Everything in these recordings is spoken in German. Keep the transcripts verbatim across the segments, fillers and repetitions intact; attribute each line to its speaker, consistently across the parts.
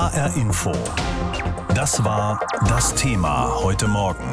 Speaker 1: H R Info. Das war das Thema heute Morgen.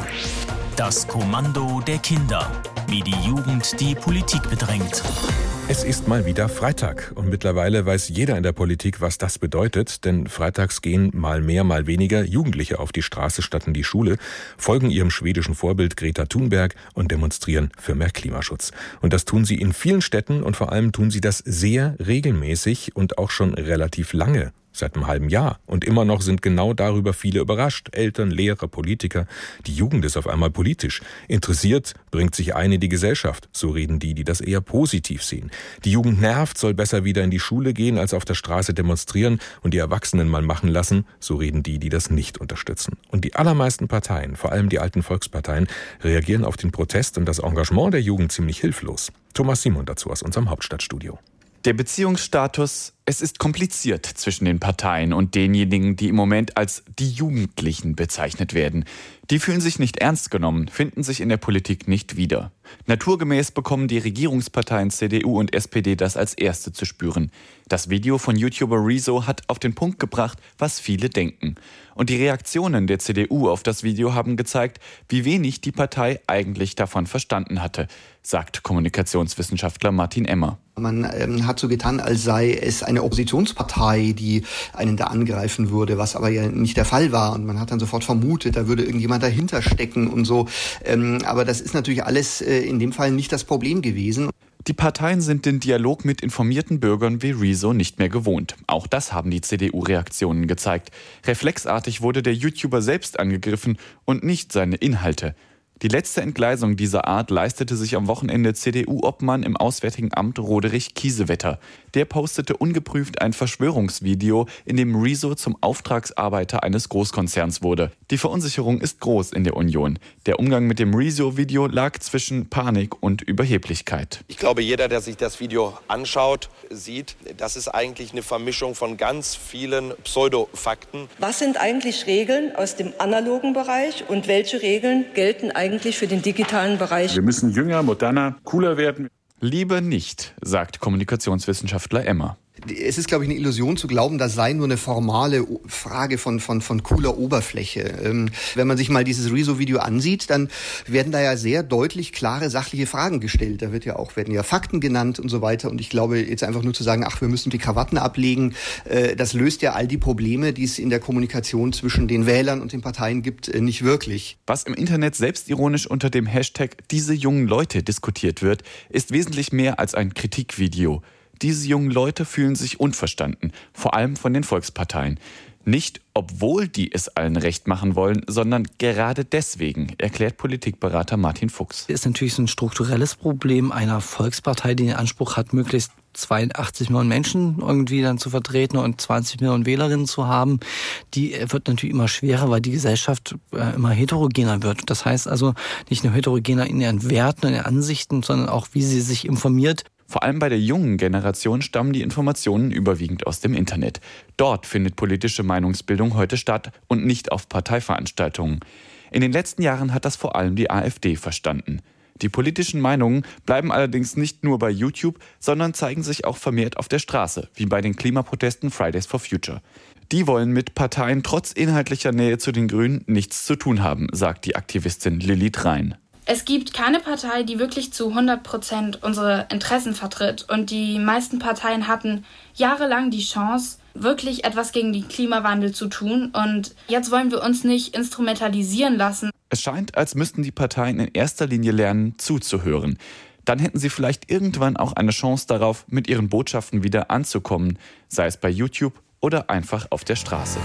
Speaker 2: Das Kommando der Kinder. Wie die Jugend die Politik bedrängt.
Speaker 3: Es ist mal wieder Freitag und mittlerweile weiß jeder in der Politik, was das bedeutet, denn freitags gehen mal mehr, mal weniger Jugendliche auf die Straße statt in die Schule, folgen ihrem schwedischen Vorbild Greta Thunberg und demonstrieren für mehr Klimaschutz. Und das tun sie in vielen Städten und vor allem tun sie das sehr regelmäßig und auch schon relativ lange. Seit einem halben Jahr. Und immer noch sind genau darüber viele überrascht. Eltern, Lehrer, Politiker. Die Jugend ist auf einmal politisch. Interessiert, bringt sich ein in die Gesellschaft. So reden die, die das eher positiv sehen. Die Jugend nervt, soll besser wieder in die Schule gehen, als auf der Straße demonstrieren und die Erwachsenen mal machen lassen. So reden die, die das nicht unterstützen. Und die allermeisten Parteien, vor allem die alten Volksparteien, reagieren auf den Protest und das Engagement der Jugend ziemlich hilflos. Thomas Simon dazu aus unserem Hauptstadtstudio.
Speaker 4: Der Beziehungsstatus, es ist kompliziert zwischen den Parteien und denjenigen, die im Moment als die Jugendlichen bezeichnet werden. Die fühlen sich nicht ernst genommen, finden sich in der Politik nicht wieder. Naturgemäß bekommen die Regierungsparteien C D U und S P D das als erste zu spüren. Das Video von YouTuber Rezo hat auf den Punkt gebracht, was viele denken. Und die Reaktionen der C D U auf das Video haben gezeigt, wie wenig die Partei eigentlich davon verstanden hatte, sagt Kommunikationswissenschaftler Martin Emmer.
Speaker 5: Man ähm, hat so getan, als sei es eine Oppositionspartei, die einen da angreifen würde, was aber ja nicht der Fall war. Und man hat dann sofort vermutet, da würde irgendjemand dahinter stecken und so. Ähm, aber das ist natürlich alles äh, in dem Fall nicht das Problem gewesen.
Speaker 4: Die Parteien sind den Dialog mit informierten Bürgern wie Rezo nicht mehr gewohnt. Auch das haben die C D U-Reaktionen gezeigt. Reflexartig wurde der YouTuber selbst angegriffen und nicht seine Inhalte. Die letzte Entgleisung dieser Art leistete sich am Wochenende C D U-Obmann im Auswärtigen Amt Roderich Kiesewetter. Der postete ungeprüft ein Verschwörungsvideo, in dem Rezo zum Auftragsarbeiter eines Großkonzerns wurde. Die Verunsicherung ist groß in der Union. Der Umgang mit dem Rezo-Video lag zwischen Panik und Überheblichkeit.
Speaker 6: Ich glaube, jeder, der sich das Video anschaut, sieht, das ist eigentlich eine Vermischung von ganz vielen Pseudofakten.
Speaker 7: Was sind eigentlich Regeln aus dem analogen Bereich und welche Regeln gelten eigentlich für den digitalen Bereich?
Speaker 8: Wir müssen jünger, moderner, cooler werden.
Speaker 4: Lieber nicht, sagt Kommunikationswissenschaftler Emmer.
Speaker 5: Es ist, glaube ich, eine Illusion zu glauben, das sei nur eine formale Frage von, von, von cooler Oberfläche. Ähm, wenn man sich mal dieses Rezo-Video ansieht, dann werden da ja sehr deutlich klare sachliche Fragen gestellt. Da wird ja auch, werden ja Fakten genannt und so weiter. Und ich glaube, jetzt einfach nur zu sagen, ach, wir müssen die Krawatten ablegen, äh, das löst ja all die Probleme, die es in der Kommunikation zwischen den Wählern und den Parteien gibt, äh, nicht wirklich.
Speaker 4: Was im Internet selbstironisch unter dem Hashtag diese jungen Leute diskutiert wird, ist wesentlich mehr als ein Kritikvideo. Diese jungen Leute fühlen sich unverstanden, vor allem von den Volksparteien. Nicht, obwohl die es allen recht machen wollen, sondern gerade deswegen, erklärt Politikberater Martin Fuchs.
Speaker 9: Das ist natürlich so ein strukturelles Problem einer Volkspartei, die den Anspruch hat, möglichst zweiundachtzig Millionen Menschen irgendwie dann zu vertreten und zwanzig Millionen Wählerinnen zu haben. Die wird natürlich immer schwerer, weil die Gesellschaft immer heterogener wird. Das heißt also nicht nur heterogener in ihren Werten, in ihren Ansichten, sondern auch, wie sie sich informiert.
Speaker 4: Vor allem bei der jungen Generation stammen die Informationen überwiegend aus dem Internet. Dort findet politische Meinungsbildung heute statt und nicht auf Parteiveranstaltungen. In den letzten Jahren hat das vor allem die AfD verstanden. Die politischen Meinungen bleiben allerdings nicht nur bei YouTube, sondern zeigen sich auch vermehrt auf der Straße, wie bei den Klimaprotesten Fridays for Future. Die wollen mit Parteien trotz inhaltlicher Nähe zu den Grünen nichts zu tun haben, sagt die Aktivistin Lilith Rhein.
Speaker 10: Es gibt keine Partei, die wirklich zu hundert Prozent unsere Interessen vertritt. Und die meisten Parteien hatten jahrelang die Chance, wirklich etwas gegen den Klimawandel zu tun. Und jetzt wollen wir uns nicht instrumentalisieren lassen.
Speaker 4: Es scheint, als müssten die Parteien in erster Linie lernen, zuzuhören. Dann hätten sie vielleicht irgendwann auch eine Chance darauf, mit ihren Botschaften wieder anzukommen. Sei es bei YouTube oder einfach auf der Straße.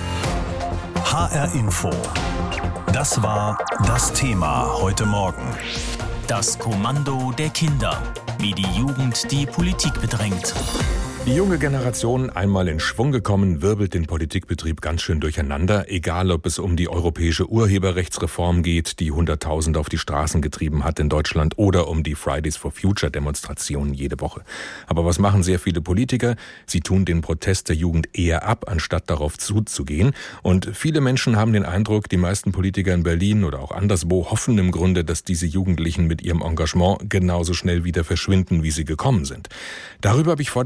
Speaker 1: H R Info. Das war das Thema heute Morgen.
Speaker 2: Das Kommando der Kinder. Wie die Jugend die Politik bedrängt.
Speaker 3: Die junge Generation, einmal in Schwung gekommen, wirbelt den Politikbetrieb ganz schön durcheinander, egal ob es um die europäische Urheberrechtsreform geht, die Hunderttausende auf die Straßen getrieben hat in Deutschland, oder um die Fridays for Future Demonstrationen jede Woche. Aber was machen sehr viele Politiker? Sie tun den Protest der Jugend eher ab, anstatt darauf zuzugehen. Und viele Menschen haben den Eindruck, die meisten Politiker in Berlin oder auch anderswo hoffen im Grunde, dass diese Jugendlichen mit ihrem Engagement genauso schnell wieder verschwinden, wie sie gekommen sind. Darüber habe ich vor der Sendung mit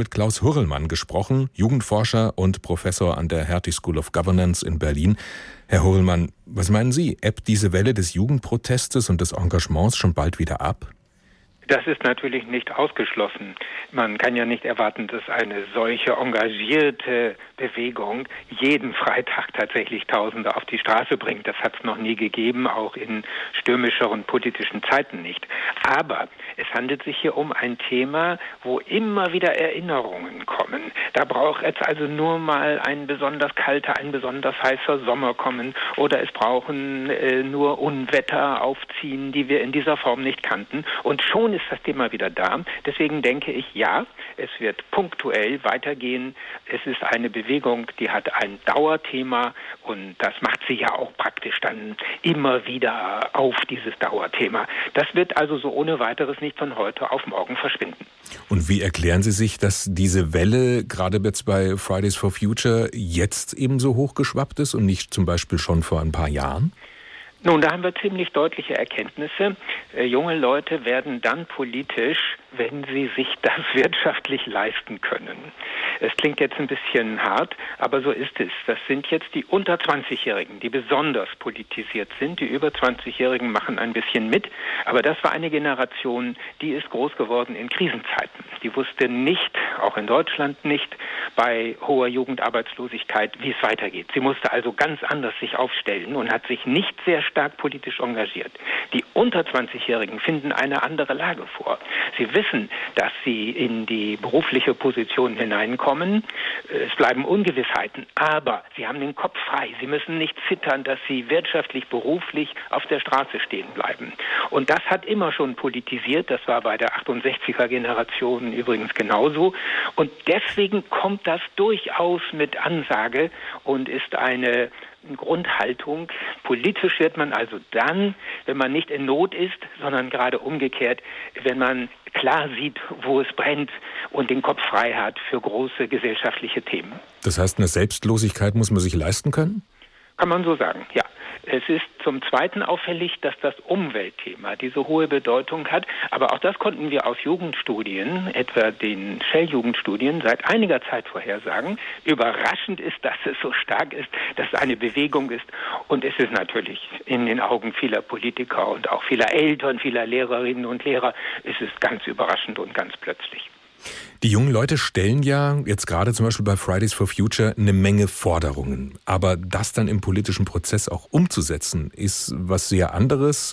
Speaker 3: mit Klaus Hurrellmann gesprochen, Jugendforscher und Professor an der Hertie School of Governance in Berlin. Herr Hurrellmann, was meinen Sie? Ebbt diese Welle des Jugendprotestes und des Engagements schon bald wieder ab?
Speaker 11: Das ist natürlich nicht ausgeschlossen. Man kann ja nicht erwarten, dass eine solche engagierte Bewegung jeden Freitag tatsächlich Tausende auf die Straße bringt. Das hat es noch nie gegeben, auch in stürmischeren politischen Zeiten nicht. Aber es handelt sich hier um ein Thema, wo immer wieder Erinnerungen kommen. Da braucht jetzt also nur mal ein besonders kalter, ein besonders heißer Sommer kommen oder es brauchen äh, nur Unwetter aufziehen, die wir in dieser Form nicht kannten. Und schon ist das Thema wieder da. Deswegen denke ich, ja, es wird punktuell weitergehen. Es ist eine Bewegung, die hat ein Dauerthema und das macht sie ja auch praktisch dann immer wieder auf, dieses Dauerthema. Das wird also so ohne weiteres nicht von heute auf morgen verschwinden.
Speaker 3: Und wie erklären Sie sich, dass diese Welle, gerade jetzt bei Fridays for Future, jetzt eben so hochgeschwappt ist und nicht zum Beispiel schon vor ein paar Jahren?
Speaker 11: Nun, da haben wir ziemlich deutliche Erkenntnisse. Äh, junge Leute werden dann politisch, wenn sie sich das wirtschaftlich leisten können. Es klingt jetzt ein bisschen hart, aber so ist es. Das sind jetzt die unter zwanzigjährigen, die besonders politisiert sind. Die über zwanzigjährigen machen ein bisschen mit. Aber das war eine Generation, die ist groß geworden in Krisenzeiten. Die wusste nicht, auch in Deutschland nicht, bei hoher Jugendarbeitslosigkeit, wie es weitergeht. Sie musste also ganz anders sich aufstellen und hat sich nicht sehr stark politisch engagiert. Die unter zwanzigjährigen finden eine andere Lage vor. Sie wissen, dass sie in die berufliche Position hineinkommen. Es bleiben Ungewissheiten, aber sie haben den Kopf frei. Sie müssen nicht zittern, dass sie wirtschaftlich, beruflich auf der Straße stehen bleiben. Und das hat immer schon politisiert. Das war bei der achtundsechziger-Generation übrigens genauso. Und deswegen kommt das durchaus mit Ansage und ist eine Grundhaltung. Politisch wird man also dann, wenn man nicht in Not ist, sondern gerade umgekehrt, wenn man klar sieht, wo es brennt und den Kopf frei hat für große gesellschaftliche Themen.
Speaker 3: Das heißt, eine Selbstlosigkeit muss man sich leisten können?
Speaker 11: Kann man so sagen, ja. Es ist zum Zweiten auffällig, dass das Umweltthema diese hohe Bedeutung hat. Aber auch das konnten wir aus Jugendstudien, etwa den Shell-Jugendstudien, seit einiger Zeit vorhersagen. Überraschend ist, dass es so stark ist, dass es eine Bewegung ist. Und es ist natürlich in den Augen vieler Politiker und auch vieler Eltern, vieler Lehrerinnen und Lehrer, es ist ganz überraschend und ganz plötzlich.
Speaker 3: Die jungen Leute stellen ja jetzt gerade zum Beispiel bei Fridays for Future eine Menge Forderungen. Aber das dann im politischen Prozess auch umzusetzen, ist was sehr anderes.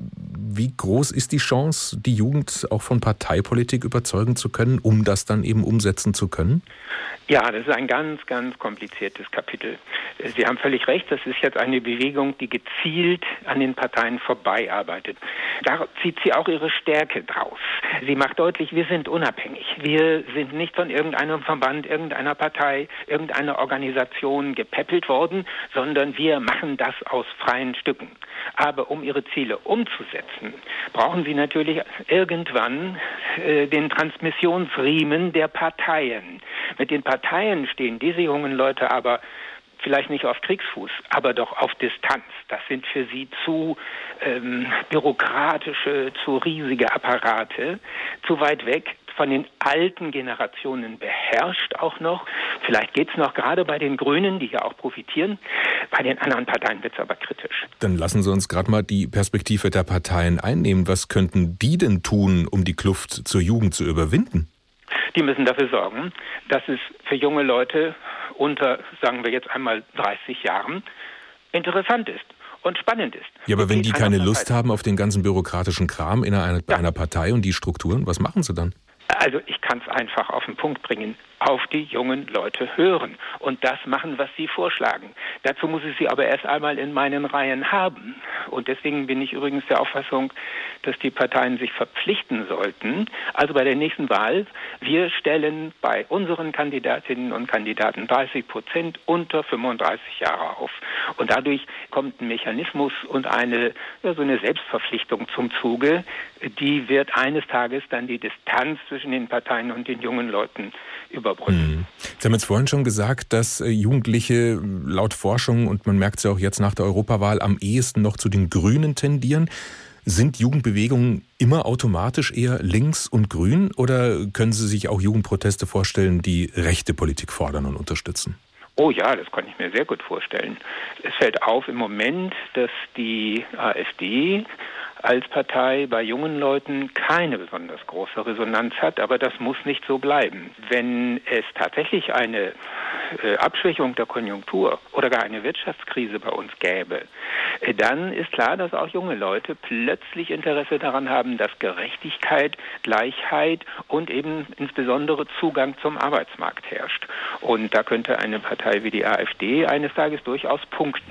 Speaker 3: Wie groß ist die Chance, die Jugend auch von Parteipolitik überzeugen zu können, um das dann eben umsetzen zu können?
Speaker 11: Ja, das ist ein ganz, ganz kompliziertes Kapitel. Sie haben völlig recht, das ist jetzt eine Bewegung, die gezielt an den Parteien vorbei arbeitet. Da zieht sie auch ihre Stärke draus. Sie macht deutlich, wir sind unabhängig. Wir sind nicht von irgendeinem Verband, irgendeiner Partei, irgendeiner Organisation gepäppelt worden, sondern wir machen das aus freien Stücken. Aber um ihre Ziele umzusetzen, brauchen sie natürlich irgendwann äh, den Transmissionsriemen der Parteien. Mit den Parteien stehen diese jungen Leute aber vielleicht nicht auf Kriegsfuß, aber doch auf Distanz. Das sind für sie zu ähm, bürokratische, zu riesige Apparate, zu weit weg, von den alten Generationen beherrscht auch noch. Vielleicht geht es noch gerade bei den Grünen, die ja auch profitieren. Bei den anderen Parteien wird es aber kritisch.
Speaker 3: Dann lassen Sie uns gerade mal die Perspektive der Parteien einnehmen. Was könnten die denn tun, um die Kluft zur Jugend zu überwinden?
Speaker 11: Die müssen dafür sorgen, dass es für junge Leute unter, sagen wir jetzt einmal dreißig Jahren, interessant ist und spannend ist.
Speaker 3: Ja, aber wenn die keine Lust haben auf den ganzen bürokratischen Kram in einer, ja. einer Partei und die Strukturen, was machen sie dann?
Speaker 11: Also ich kann es einfach auf den Punkt bringen. Auf die jungen Leute hören und das machen, was sie vorschlagen. Dazu muss ich sie aber erst einmal in meinen Reihen haben. Und deswegen bin ich übrigens der Auffassung, dass die Parteien sich verpflichten sollten. Also bei der nächsten Wahl, wir stellen bei unseren Kandidatinnen und Kandidaten dreißig Prozent unter fünfunddreißig Jahre auf. Und dadurch kommt ein Mechanismus und eine, ja, so eine Selbstverpflichtung zum Zuge. Die wird eines Tages dann die Distanz zwischen den Parteien und den jungen Leuten überbrücken.
Speaker 3: Sie haben jetzt vorhin schon gesagt, dass Jugendliche laut Forschung, und man merkt es ja auch jetzt nach der Europawahl, am ehesten noch zu den Grünen tendieren. Sind Jugendbewegungen immer automatisch eher links und grün oder können Sie sich auch Jugendproteste vorstellen, die rechte Politik fordern und unterstützen?
Speaker 11: Oh ja, das kann ich mir sehr gut vorstellen. Es fällt auf im Moment, dass die AfD als Partei bei jungen Leuten keine besonders große Resonanz hat, aber das muss nicht so bleiben. Wenn es tatsächlich eine äh, Abschwächung der Konjunktur oder gar eine Wirtschaftskrise bei uns gäbe, äh, dann ist klar, dass auch junge Leute plötzlich Interesse daran haben, dass Gerechtigkeit, Gleichheit und eben insbesondere Zugang zum Arbeitsmarkt herrscht. Und da könnte eine Partei wie die AfD eines Tages durchaus punkten.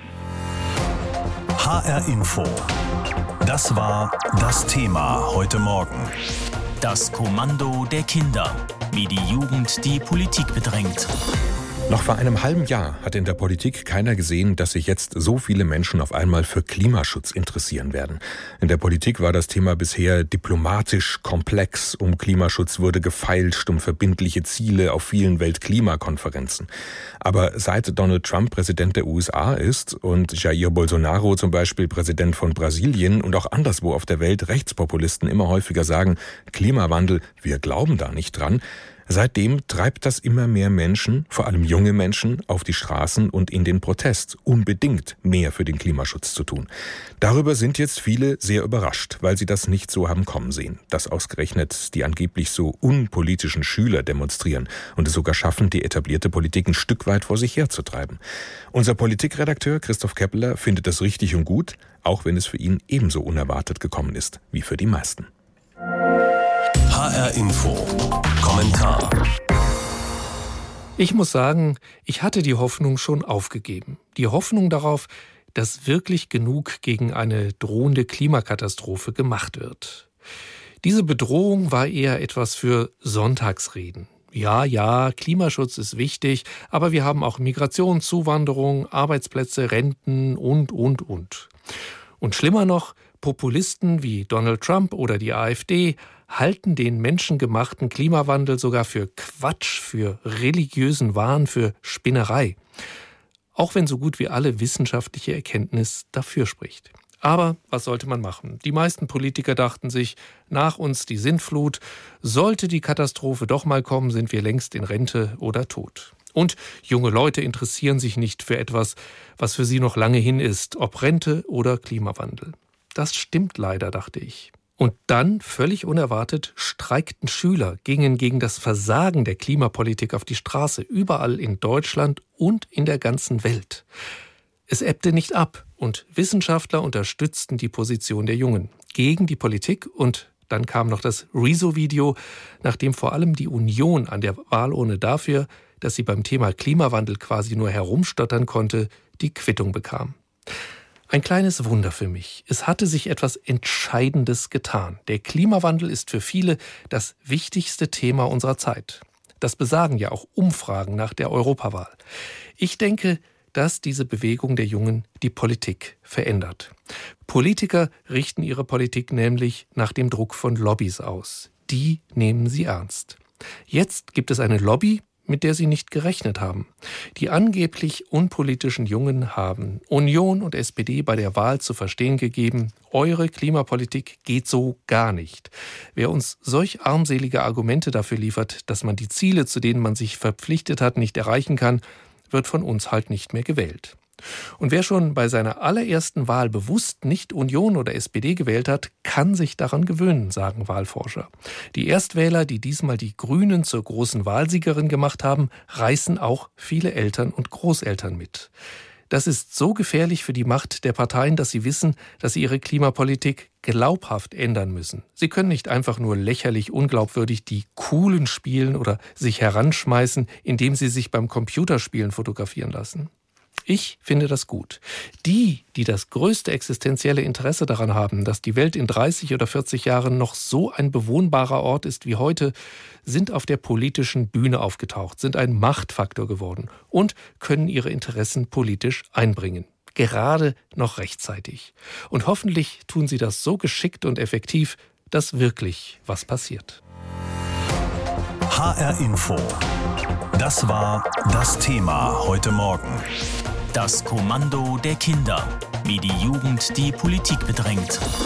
Speaker 1: H R Info. Das war das Thema heute Morgen.
Speaker 2: Das Kommando der Kinder. Wie die Jugend die Politik bedrängt.
Speaker 3: Noch vor einem halben Jahr hat in der Politik keiner gesehen, dass sich jetzt so viele Menschen auf einmal für Klimaschutz interessieren werden. In der Politik war das Thema bisher diplomatisch komplex. Um Klimaschutz wurde gefeilscht, um verbindliche Ziele auf vielen Weltklimakonferenzen. Aber seit Donald Trump Präsident der U S A ist und Jair Bolsonaro zum Beispiel Präsident von Brasilien und auch anderswo auf der Welt Rechtspopulisten immer häufiger sagen, Klimawandel, wir glauben da nicht dran, seitdem treibt das immer mehr Menschen, vor allem junge Menschen, auf die Straßen und in den Protest, unbedingt mehr für den Klimaschutz zu tun. Darüber sind jetzt viele sehr überrascht, weil sie das nicht so haben kommen sehen, dass ausgerechnet die angeblich so unpolitischen Schüler demonstrieren und es sogar schaffen, die etablierte Politik ein Stück weit vor sich herzutreiben. Unser Politikredakteur Christoph Keppeler findet das richtig und gut, auch wenn es für ihn ebenso unerwartet gekommen ist wie für die meisten.
Speaker 1: H R Info. Kommentar.
Speaker 12: Ich muss sagen, ich hatte die Hoffnung schon aufgegeben. Die Hoffnung darauf, dass wirklich genug gegen eine drohende Klimakatastrophe gemacht wird. Diese Bedrohung war eher etwas für Sonntagsreden. Ja, ja, Klimaschutz ist wichtig, aber wir haben auch Migration, Zuwanderung, Arbeitsplätze, Renten und, und, und. Und schlimmer noch, Populisten wie Donald Trump oder die AfD halten den menschengemachten Klimawandel sogar für Quatsch, für religiösen Wahn, für Spinnerei. Auch wenn so gut wie alle wissenschaftliche Erkenntnis dafür spricht. Aber was sollte man machen? Die meisten Politiker dachten sich, nach uns die Sintflut, sollte die Katastrophe doch mal kommen, sind wir längst in Rente oder tot. Und junge Leute interessieren sich nicht für etwas, was für sie noch lange hin ist, ob Rente oder Klimawandel. Das stimmt leider, dachte ich. Und dann, völlig unerwartet, streikten Schüler, gingen gegen das Versagen der Klimapolitik auf die Straße, überall in Deutschland und in der ganzen Welt. Es ebbte nicht ab und Wissenschaftler unterstützten die Position der Jungen gegen die Politik und dann kam noch das Rezo-Video, nachdem vor allem die Union an der Wahlurne dafür, dass sie beim Thema Klimawandel quasi nur herumstottern konnte, die Quittung bekam. Ein kleines Wunder für mich. Es hatte sich etwas Entscheidendes getan. Der Klimawandel ist für viele das wichtigste Thema unserer Zeit. Das besagen ja auch Umfragen nach der Europawahl. Ich denke, dass diese Bewegung der Jungen die Politik verändert. Politiker richten ihre Politik nämlich nach dem Druck von Lobbys aus. Die nehmen sie ernst. Jetzt gibt es eine Lobby, mit der sie nicht gerechnet haben. Die angeblich unpolitischen Jungen haben Union und S P D bei der Wahl zu verstehen gegeben, eure Klimapolitik geht so gar nicht. Wer uns solch armselige Argumente dafür liefert, dass man die Ziele, zu denen man sich verpflichtet hat, nicht erreichen kann, wird von uns halt nicht mehr gewählt. Und wer schon bei seiner allerersten Wahl bewusst nicht Union oder S P D gewählt hat, kann sich daran gewöhnen, sagen Wahlforscher. Die Erstwähler, die diesmal die Grünen zur großen Wahlsiegerin gemacht haben, reißen auch viele Eltern und Großeltern mit. Das ist so gefährlich für die Macht der Parteien, dass sie wissen, dass sie ihre Klimapolitik glaubhaft ändern müssen. Sie können nicht einfach nur lächerlich unglaubwürdig die Coolen spielen oder sich heranschmeißen, indem sie sich beim Computerspielen fotografieren lassen. Ich finde das gut. Die, die das größte existenzielle Interesse daran haben, dass die Welt in dreißig oder vierzig Jahren noch so ein bewohnbarer Ort ist wie heute, sind auf der politischen Bühne aufgetaucht, sind ein Machtfaktor geworden und können ihre Interessen politisch einbringen. Gerade noch rechtzeitig. Und hoffentlich tun sie das so geschickt und effektiv, dass wirklich was passiert.
Speaker 1: H R Info. Das war das Thema heute Morgen.
Speaker 2: Das Kommando der Kinder. Wie die Jugend die Politik bedrängt.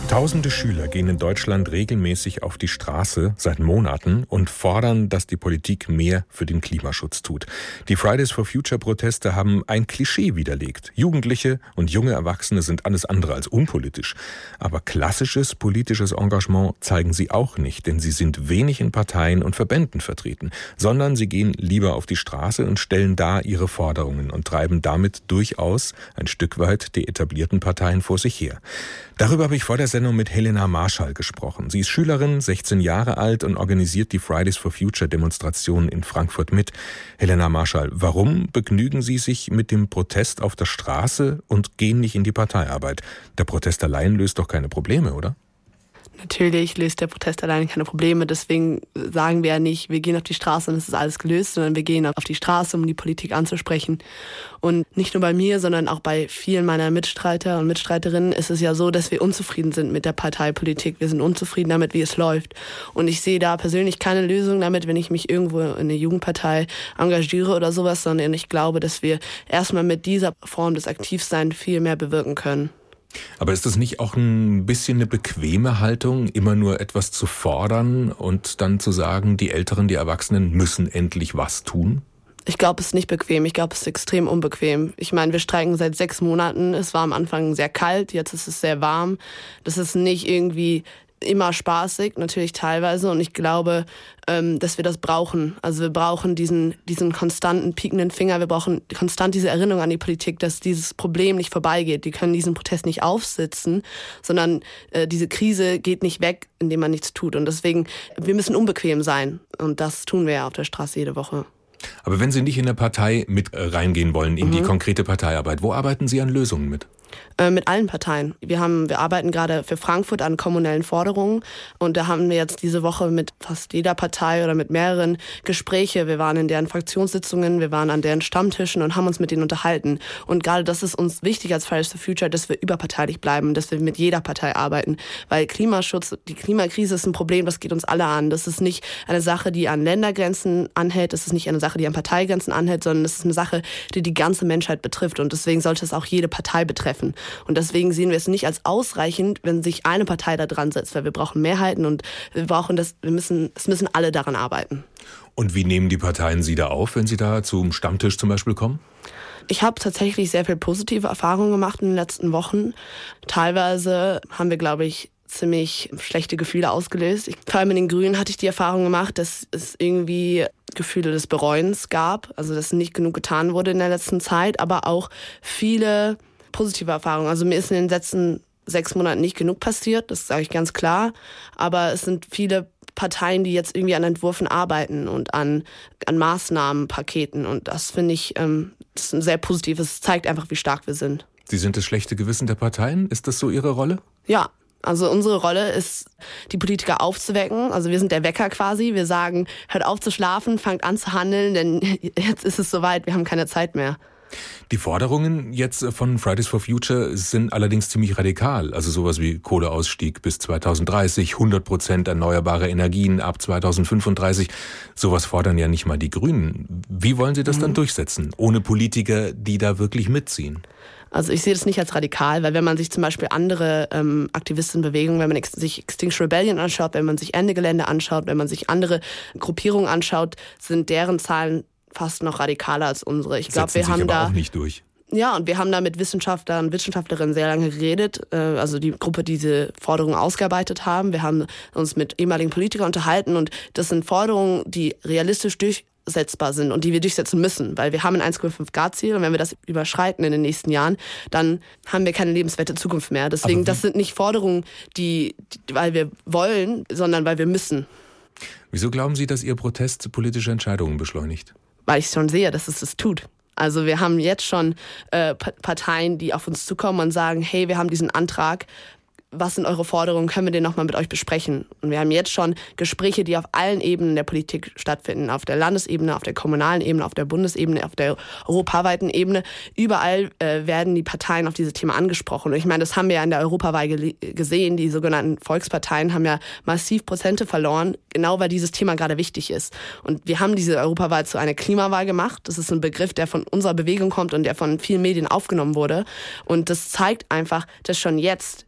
Speaker 3: Tausende Schüler gehen in Deutschland regelmäßig auf die Straße seit Monaten und fordern, dass die Politik mehr für den Klimaschutz tut. Die Fridays for Future Proteste haben ein Klischee widerlegt. Jugendliche und junge Erwachsene sind alles andere als unpolitisch. Aber klassisches politisches Engagement zeigen sie auch nicht, denn sie sind wenig in Parteien und Verbänden vertreten, sondern sie gehen lieber auf die Straße und stellen da ihre Forderungen und treiben damit durchaus ein Stück weit die etablierten Parteien vor sich her. Darüber habe ich vor der Sendung mit Helena Marschall gesprochen. Sie ist Schülerin, sechzehn Jahre alt und organisiert die Fridays for Future Demonstration in Frankfurt mit. Helena Marschall, warum begnügen Sie sich mit dem Protest auf der Straße und gehen nicht in die Parteiarbeit? Der Protest allein löst doch keine Probleme, oder?
Speaker 13: Natürlich löst der Protest alleine keine Probleme, deswegen sagen wir ja nicht, wir gehen auf die Straße und es ist alles gelöst, sondern wir gehen auf die Straße, um die Politik anzusprechen. Und nicht nur bei mir, sondern auch bei vielen meiner Mitstreiter und Mitstreiterinnen ist es ja so, dass wir unzufrieden sind mit der Parteipolitik. Wir sind unzufrieden damit, wie es läuft. Und ich sehe da persönlich keine Lösung damit, wenn ich mich irgendwo in eine Jugendpartei engagiere oder sowas, sondern ich glaube, dass wir erstmal mit dieser Form des Aktivseins viel mehr bewirken können.
Speaker 3: Aber ist das nicht auch ein bisschen eine bequeme Haltung, immer nur etwas zu fordern und dann zu sagen, die Älteren, die Erwachsenen müssen endlich was tun?
Speaker 13: Ich glaube, es ist nicht bequem. Ich glaube, es ist extrem unbequem. Ich meine, wir streiken seit sechs Monaten. Es war am Anfang sehr kalt, jetzt ist es sehr warm. Das ist nicht irgendwie immer spaßig, natürlich teilweise. Und ich glaube, ähm, dass wir das brauchen. Also wir brauchen diesen, diesen konstanten, piekenden Finger. Wir brauchen konstant diese Erinnerung an die Politik, dass dieses Problem nicht vorbeigeht. Die können diesen Protest nicht aufsitzen, sondern äh, diese Krise geht nicht weg, indem man nichts tut. Und deswegen, wir müssen unbequem sein. Und das tun wir ja auf der Straße jede Woche.
Speaker 3: Aber wenn Sie nicht in eine Partei mit reingehen wollen, in mhm. die konkrete Parteiarbeit, wo arbeiten Sie an Lösungen mit?
Speaker 13: Äh, mit allen Parteien. Wir haben, wir arbeiten gerade für Frankfurt an kommunellen Forderungen und da haben wir jetzt diese Woche mit fast jeder Partei oder mit mehreren Gespräche. Wir waren in deren Fraktionssitzungen, wir waren an deren Stammtischen und haben uns mit denen unterhalten. Und gerade das ist uns wichtig als Fridays for Future, dass wir überparteilich bleiben, dass wir mit jeder Partei arbeiten. Weil Klimaschutz, die Klimakrise ist ein Problem, das geht uns alle an. Das ist nicht eine Sache, die an Ländergrenzen anhält, das ist nicht eine Sache, die an Parteigrenzen anhält, sondern es ist eine Sache, die die ganze Menschheit betrifft. Und deswegen sollte es auch jede Partei betreffen. Und deswegen sehen wir es nicht als ausreichend, wenn sich eine Partei da dran setzt, weil wir brauchen Mehrheiten und wir brauchen das, wir müssen, es müssen alle daran arbeiten.
Speaker 3: Und wie nehmen die Parteien Sie da auf, wenn Sie da zum Stammtisch zum Beispiel kommen?
Speaker 13: Ich habe tatsächlich sehr viel positive Erfahrungen gemacht in den letzten Wochen. Teilweise haben wir, glaube ich, ziemlich schlechte Gefühle ausgelöst. Ich, vor allem in den Grünen hatte ich die Erfahrung gemacht, dass es irgendwie Gefühle des Bereuens gab, also dass nicht genug getan wurde in der letzten Zeit, aber auch viele positive Erfahrungen. Also mir ist in den letzten sechs Monaten nicht genug passiert, das sage ich ganz klar. Aber es sind viele Parteien, die jetzt irgendwie an Entwürfen arbeiten und an, an Maßnahmenpaketen. Und das finde ich ähm, das ist ein sehr positives. Es zeigt einfach, wie stark wir sind.
Speaker 3: Sie sind das schlechte Gewissen der Parteien? Ist das so Ihre Rolle?
Speaker 13: Ja. Also unsere Rolle ist, die Politiker aufzuwecken. Also wir sind der Wecker quasi. Wir sagen, hört auf zu schlafen, fangt an zu handeln, denn jetzt ist es soweit, wir haben keine Zeit mehr.
Speaker 3: Die Forderungen jetzt von Fridays for Future sind allerdings ziemlich radikal. Also sowas wie Kohleausstieg bis zweitausenddreißig, hundert Prozent erneuerbare Energien ab zweitausendfünfunddreißig. Sowas fordern ja nicht mal die Grünen. Wie wollen Sie das mhm. dann durchsetzen, ohne Politiker, die da wirklich mitziehen?
Speaker 13: Also ich sehe das nicht als radikal, weil wenn man sich zum Beispiel andere ähm, Aktivistenbewegungen, wenn man ex- sich Extinction Rebellion anschaut, wenn man sich Ende Gelände anschaut, wenn man sich andere Gruppierungen anschaut, sind deren Zahlen fast noch radikaler als unsere. Ich glaube, wir haben
Speaker 3: aber
Speaker 13: da
Speaker 3: auch nicht durch.
Speaker 13: Ja, und wir haben da mit Wissenschaftlern und Wissenschaftlerinnen sehr lange geredet, äh, also die Gruppe, die diese Forderungen ausgearbeitet haben. Wir haben uns mit ehemaligen Politikern unterhalten und das sind Forderungen, die realistisch durchsetzbar sind und die wir durchsetzen müssen, weil wir haben ein eins Komma fünf Grad Ziel und wenn wir das überschreiten in den nächsten Jahren, dann haben wir keine lebenswerte Zukunft mehr. Deswegen, das sind nicht Forderungen, die, die, weil wir wollen, sondern weil wir müssen.
Speaker 3: Wieso glauben Sie, dass Ihr Protest politische Entscheidungen beschleunigt?
Speaker 13: Weil ich schon sehe, dass es das tut. Also wir haben jetzt schon äh, Parteien, die auf uns zukommen und sagen, hey, wir haben diesen Antrag, was sind eure Forderungen, können wir den nochmal mit euch besprechen? Und wir haben jetzt schon Gespräche, die auf allen Ebenen der Politik stattfinden, auf der Landesebene, auf der kommunalen Ebene, auf der Bundesebene, auf der europaweiten Ebene. Überall äh, werden die Parteien auf dieses Thema angesprochen. Und ich meine, das haben wir ja in der Europawahl ge- gesehen. Die sogenannten Volksparteien haben ja massiv Prozente verloren, genau weil dieses Thema gerade wichtig ist. Und wir haben diese Europawahl zu einer Klimawahl gemacht. Das ist ein Begriff, der von unserer Bewegung kommt und der von vielen Medien aufgenommen wurde. Und das zeigt einfach, dass schon jetzt die politischen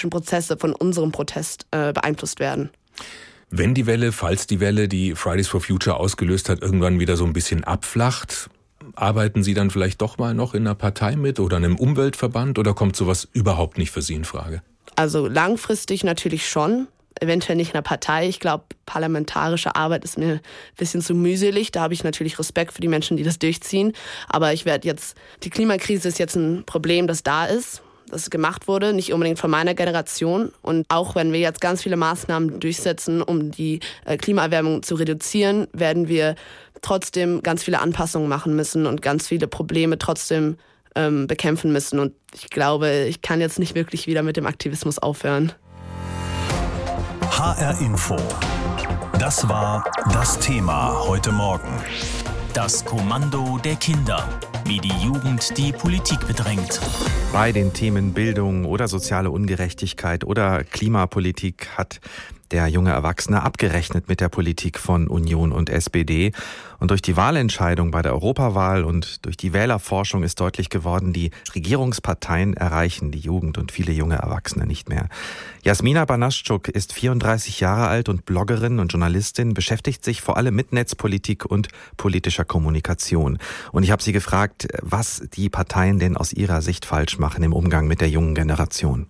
Speaker 13: politischen Prozesse von unserem Protest äh, beeinflusst werden.
Speaker 3: Wenn die Welle, falls die Welle, die Fridays for Future ausgelöst hat, irgendwann wieder so ein bisschen abflacht, arbeiten Sie dann vielleicht doch mal noch in einer Partei mit oder einem Umweltverband oder kommt sowas überhaupt nicht für Sie in Frage?
Speaker 13: Also langfristig natürlich schon, eventuell nicht in einer Partei. Ich glaube, parlamentarische Arbeit ist mir ein bisschen zu mühselig. Da habe ich natürlich Respekt für die Menschen, die das durchziehen. Aber ich werde jetzt, die Klimakrise ist jetzt ein Problem, das da ist, das gemacht wurde, nicht unbedingt von meiner Generation. Und auch wenn wir jetzt ganz viele Maßnahmen durchsetzen, um die Klimaerwärmung zu reduzieren, werden wir trotzdem ganz viele Anpassungen machen müssen und ganz viele Probleme trotzdem ähm, bekämpfen müssen. Und ich glaube, ich kann jetzt nicht wirklich wieder mit dem Aktivismus aufhören.
Speaker 1: H R Info. Das war das Thema heute Morgen.
Speaker 2: Das Kommando der Kinder. Wie die Jugend die Politik bedrängt.
Speaker 14: Bei den Themen Bildung oder soziale Ungerechtigkeit oder Klimapolitik hat der junge Erwachsene abgerechnet mit der Politik von Union und S P D. Und durch die Wahlentscheidung bei der Europawahl und durch die Wählerforschung ist deutlich geworden, die Regierungsparteien erreichen die Jugend und viele junge Erwachsene nicht mehr. Jasmina Banaschuk ist vierunddreißig Jahre alt und Bloggerin und Journalistin, beschäftigt sich vor allem mit Netzpolitik und politischer Kommunikation. Und ich habe sie gefragt, was die Parteien denn aus ihrer Sicht falsch machen im Umgang mit der jungen Generation.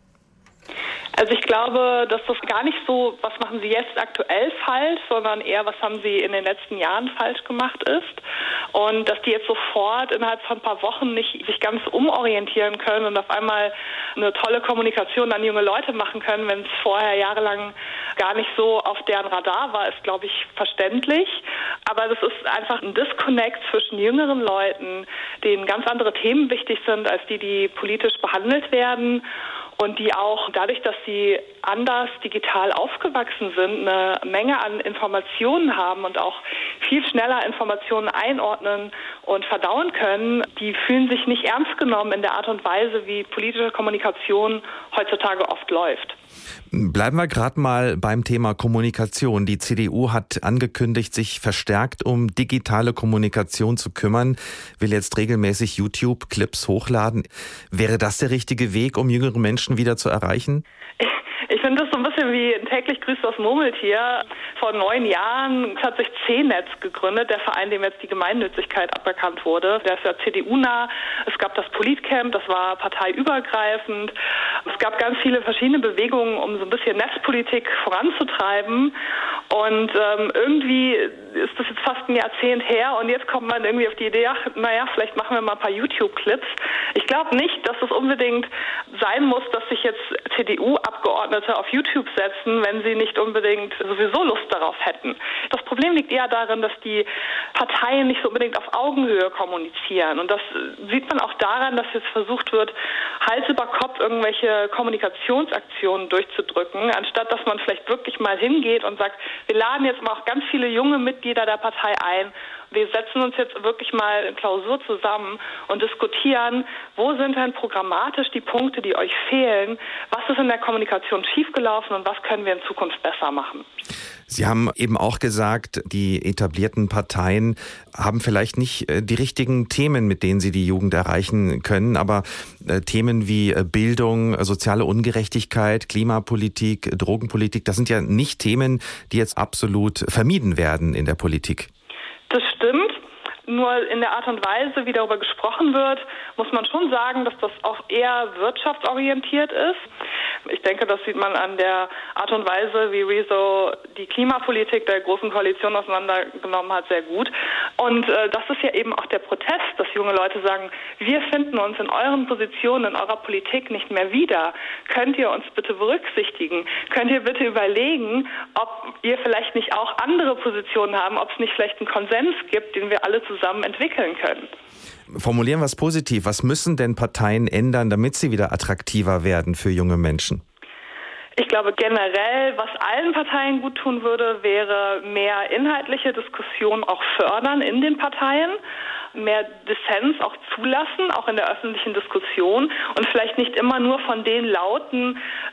Speaker 15: Also ich glaube, dass das gar nicht so, was machen Sie jetzt aktuell falsch, sondern eher, was haben Sie in den letzten Jahren falsch gemacht ist. Und dass die jetzt sofort innerhalb von ein paar Wochen nicht sich ganz umorientieren können und auf einmal eine tolle Kommunikation an junge Leute machen können, wenn es vorher jahrelang gar nicht so auf deren Radar war, ist, glaube ich, verständlich. Aber das ist einfach ein Disconnect zwischen jüngeren Leuten, denen ganz andere Themen wichtig sind, als die, die politisch behandelt werden. Und die auch dadurch, dass sie anders digital aufgewachsen sind, eine Menge an Informationen haben und auch viel schneller Informationen einordnen und verdauen können, die fühlen sich nicht ernst genommen in der Art und Weise, wie politische Kommunikation heutzutage oft läuft.
Speaker 14: Bleiben wir gerade mal beim Thema Kommunikation. Die C D U hat angekündigt, sich verstärkt um digitale Kommunikation zu kümmern, will jetzt regelmäßig YouTube-Clips hochladen. Wäre das der richtige Weg, um jüngere Menschen wieder zu erreichen?
Speaker 15: Ich finde das so ein bisschen wie ein täglich grüßt das Murmeltier. Vor neun Jahren hat sich C-Netz gegründet, der Verein, dem jetzt die Gemeinnützigkeit aberkannt wurde. Der ist ja C D U-nah. Es gab das Politcamp, das war parteiübergreifend. Es gab ganz viele verschiedene Bewegungen, um so ein bisschen Netzpolitik voranzutreiben. Und ähm, irgendwie ist das jetzt fast ein Jahrzehnt her und jetzt kommt man irgendwie auf die Idee, ach, naja, vielleicht machen wir mal ein paar YouTube-Clips. Ich glaube nicht, dass es unbedingt sein muss, dass sich jetzt C D U-Abgeordnete auf YouTube setzen, wenn sie nicht unbedingt sowieso Lust darauf hätten. Das Problem liegt eher darin, dass die Parteien nicht so unbedingt auf Augenhöhe kommunizieren. Und das sieht man auch daran, dass jetzt versucht wird, Hals über Kopf irgendwelche Kommunikationsaktionen durchzudrücken, anstatt dass man vielleicht wirklich mal hingeht und sagt, wir laden jetzt mal auch ganz viele junge Mitglieder der Partei ein. Wir setzen uns jetzt wirklich mal in Klausur zusammen und diskutieren, wo sind denn programmatisch die Punkte, die euch fehlen, was ist in der Kommunikation schiefgelaufen und was können wir in Zukunft besser machen.
Speaker 14: Sie haben eben auch gesagt, die etablierten Parteien haben vielleicht nicht die richtigen Themen, mit denen sie die Jugend erreichen können, aber Themen wie Bildung, soziale Ungerechtigkeit, Klimapolitik, Drogenpolitik, das sind ja nicht Themen, die jetzt absolut vermieden werden in der Politik.
Speaker 15: Das stimmt. Nur in der Art und Weise, wie darüber gesprochen wird, muss man schon sagen, dass das auch eher wirtschaftsorientiert ist. Ich denke, das sieht man an der Art und Weise, wie Rezo die Klimapolitik der Großen Koalition auseinandergenommen hat, sehr gut. Und äh, das ist ja eben auch der Protest, dass junge Leute sagen, wir finden uns in euren Positionen, in eurer Politik nicht mehr wieder. Könnt ihr uns bitte berücksichtigen? Könnt ihr bitte überlegen, ob ihr vielleicht nicht auch andere Positionen haben, ob es nicht vielleicht einen Konsens gibt, den wir alle zusammen entwickeln können?
Speaker 14: Formulieren wir es positiv. Was müssen denn Parteien ändern, damit sie wieder attraktiver werden für junge Menschen?
Speaker 15: Ich glaube generell, was allen Parteien gut tun würde, wäre mehr inhaltliche Diskussion auch fördern in den Parteien, mehr Dissens auch zulassen, auch in der öffentlichen Diskussion und vielleicht nicht immer nur von den Lauten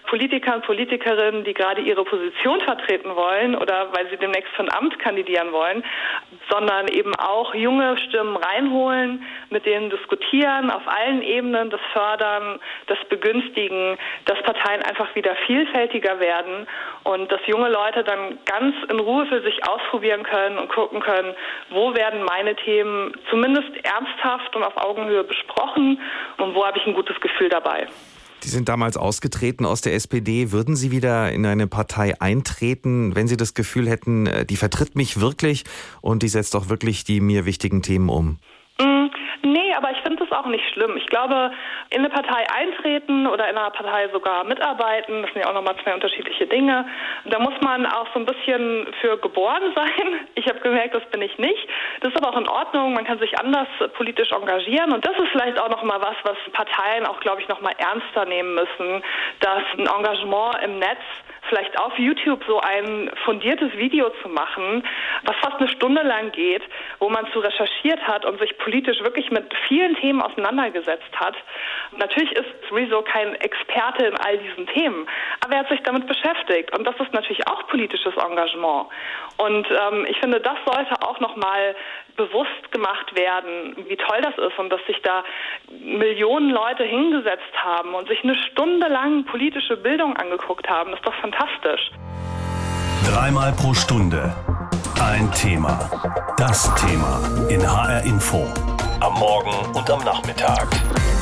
Speaker 15: Politikern, Politikerinnen, die gerade ihre Position vertreten wollen oder weil sie demnächst für ein Amt kandidieren wollen, sondern eben auch junge Stimmen reinholen, mit denen diskutieren, auf allen Ebenen das fördern, das begünstigen, dass Parteien einfach wieder vielfältiger werden und dass junge Leute dann ganz in Ruhe für sich ausprobieren können und gucken können, wo werden meine Themen zumindest ernsthaft und auf Augenhöhe besprochen und wo habe ich ein gutes Gefühl dabei.
Speaker 14: Sie sind damals ausgetreten aus der S P D. Würden Sie wieder in eine Partei eintreten, wenn Sie das Gefühl hätten, die vertritt mich wirklich und die setzt auch wirklich die mir wichtigen Themen um?
Speaker 15: Mm, nee, aber ich finde das auch nicht schlimm. Ich glaube, in eine Partei eintreten oder in einer Partei sogar mitarbeiten, das sind ja auch nochmal zwei unterschiedliche Dinge. Da muss man auch so ein bisschen für geboren sein. Ich habe gemerkt, das bin ich nicht. Das ist aber auch in Ordnung. Man kann sich anders politisch engagieren. Und das ist vielleicht auch nochmal was, was Parteien auch, glaube ich, nochmal ernster nehmen müssen, dass ein Engagement im Netz, vielleicht auf YouTube so ein fundiertes Video zu machen, was fast eine Stunde lang geht, wo man zu recherchiert hat und sich politisch wirklich mit vielen Themen auseinandergesetzt hat. Natürlich ist Rezo kein Experte in all diesen Themen, aber er hat sich damit beschäftigt und das ist natürlich auch politisches Engagement. Und ähm, ich finde, das sollte auch nochmal bewusst gemacht werden, wie toll das ist und dass sich da Millionen Leute hingesetzt haben und sich eine Stunde lang politische Bildung angeguckt haben. Das ist doch fantastisch.
Speaker 1: Dreimal pro Stunde ein Thema. Das Thema in H R Info. Am Morgen und am Nachmittag.